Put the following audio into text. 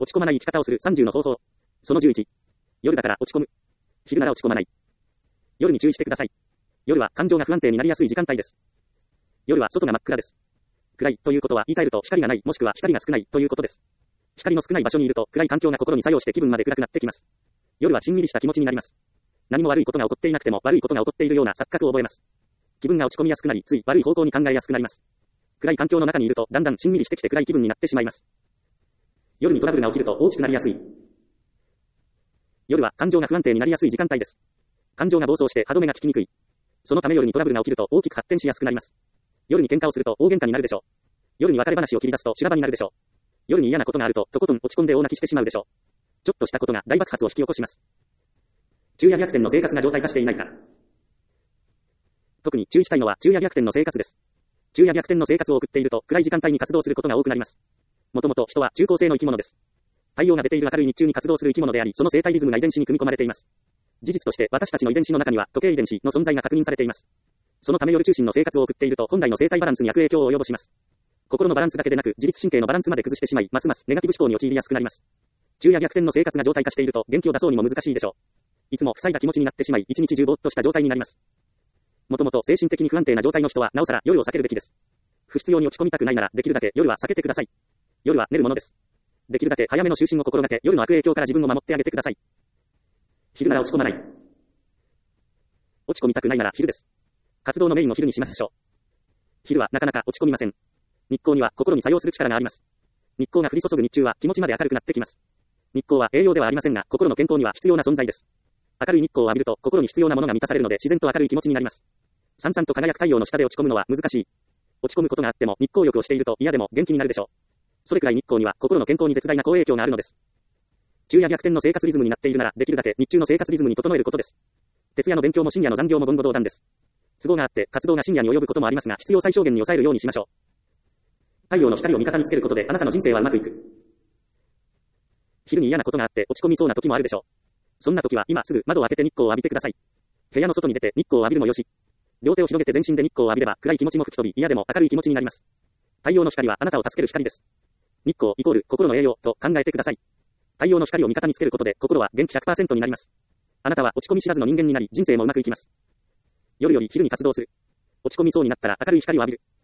落ち込まない生き方をする30の方法。その11。夜だから落ち込む。昼なら落ち込まない。夜に注意してください。夜は感情が不安定になりやすい時間帯です。夜は外が真っ暗です。暗いということは言い換えると光がないもしくは光が少ないということです。光の少ない場所にいると暗い環境が心に作用して気分まで暗くなってきます。夜はしんみりした気持ちになります。何も悪いことが起こっていなくても悪いことが起こっているような錯覚を覚えます。気分が落ち込みやすくなりつい悪い方向に考えやすくなります。暗い環境の中にいるとだんだんしんみりしてきて暗い気分になってしまいます。夜にトラブルが起きると大きくなりやすい。夜は感情が不安定になりやすい時間帯です。感情が暴走して歯止めが効きにくい。そのため夜にトラブルが起きると大きく発展しやすくなります。夜に喧嘩をすると大喧嘩になるでしょう。夜に別れ話を切り出すと修羅場になるでしょう。夜に嫌なことがあるととことん落ち込んで大泣きしてしまうでしょう。ちょっとしたことが大爆発を引き起こします。昼夜逆転の生活が常態化していないか。特に注意したいのは昼夜逆転の生活です。昼夜逆転の生活を送っていると暗い時間帯に活動することが多くなります。もともと人は中高生の生き物です。太陽が出ている明るい日中に活動する生き物であり、その生態リズムが遺伝子に組み込まれています。事実として私たちの遺伝子の中には時計遺伝子の存在が確認されています。そのため夜中心の生活を送っていると本来の生態バランスに悪影響を及ぼします。心のバランスだけでなく自律神経のバランスまで崩してしまい、ますますネガティブ思考に陥りやすくなります。昼夜逆転の生活が常態化していると元気を出そうにも難しいでしょう。いつも塞いだ気持ちになってしまい、一日中ぼーっとした状態になります。もともと精神的に不安定な状態の人はなおさら夜を避けるべきです。不必要に落ち込みたくないならできるだけ夜は避けてください。夜は寝るものです。できるだけ早めの就寝を心がけ、夜の悪影響から自分を守ってあげてください。昼なら落ち込まない。落ち込みたくないなら昼です。活動のメインを昼にしましょう。昼はなかなか落ち込みません。日光には心に作用する力があります。日光が降り注ぐ日中は気持ちまで明るくなってきます。日光は栄養ではありませんが、心の健康には必要な存在です。明るい日光を浴びると心に必要なものが満たされるので自然と明るい気持ちになります。さんさんと輝く太陽の下で落ち込むのは難しい。落ち込むことがあっても日光浴をしていると嫌でも元気になるでしょう。それくらい日光には心の健康に絶大な好影響があるのです。昼夜逆転の生活リズムになっているならできるだけ日中の生活リズムに整えることです。徹夜の勉強も深夜の残業も言語道断です。都合があって活動が深夜に及ぶこともありますが、必要最小限に抑えるようにしましょう。太陽の光を味方につけることであなたの人生はうまくいく。昼に嫌なことがあって落ち込みそうな時もあるでしょう。そんな時は今すぐ窓を開けて日光を浴びてください。部屋の外に出て日光を浴びるもよし。両手を広げて全身で日光を浴びれば暗い気持ちも吹き飛び嫌でも明るい気持ちになります。太陽の光はあなたを助ける光です。日光イコール心の栄養と考えてください。太陽の光を味方につけることで心は元気 100% になります。あなたは落ち込み知らずの人間になり人生もうまくいきます。夜より昼に活動する。落ち込みそうになったら明るい光を浴びる。